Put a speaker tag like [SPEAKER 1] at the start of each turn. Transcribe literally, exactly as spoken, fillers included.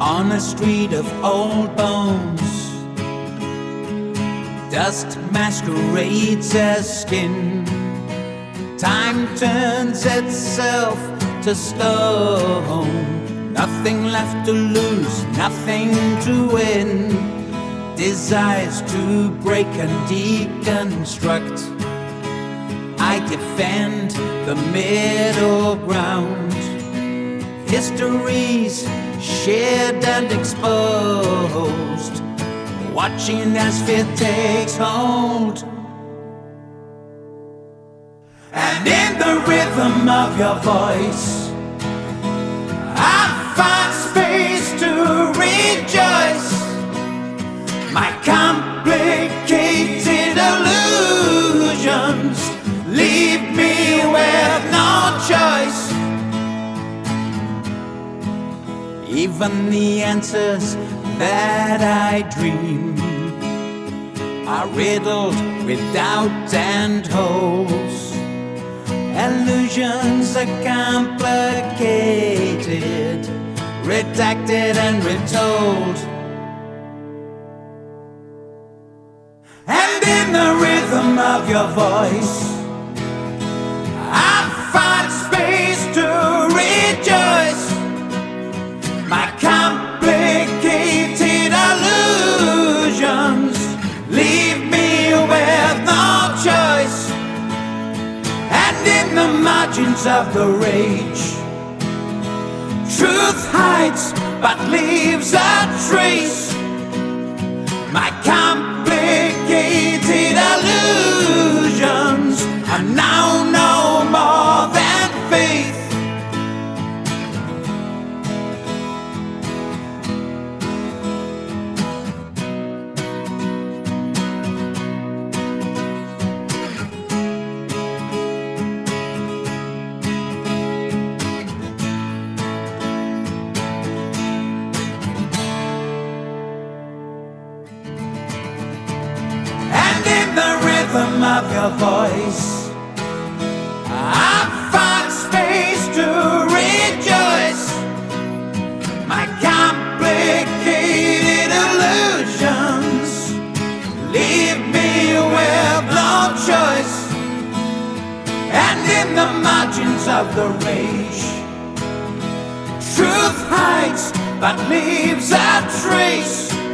[SPEAKER 1] on a street of old bones. Dust masquerades as skin. Time turns itself to stone. Nothing left to lose, nothing to win. Desires to break and deconstruct. I defend the middle ground. Histories shared and exposed, watching as fear takes hold. And in the rhythm of your voice, I find space to rejoice. My complicated illusions leave me with no choice. Even the answers that I dream are riddled with doubt and holes. Illusions are complicated, redacted and retold. And in the rhythm of your voice, I find space to rejoice. My complicated illusions leave me with no choice. And in the margins of the rage, truth hides but leaves a trace. My complicated illusions are now no more than faith. Of your voice, I find space to rejoice. My complicated illusions leave me with no choice. And in the margins of the rage, truth hides but leaves a trace.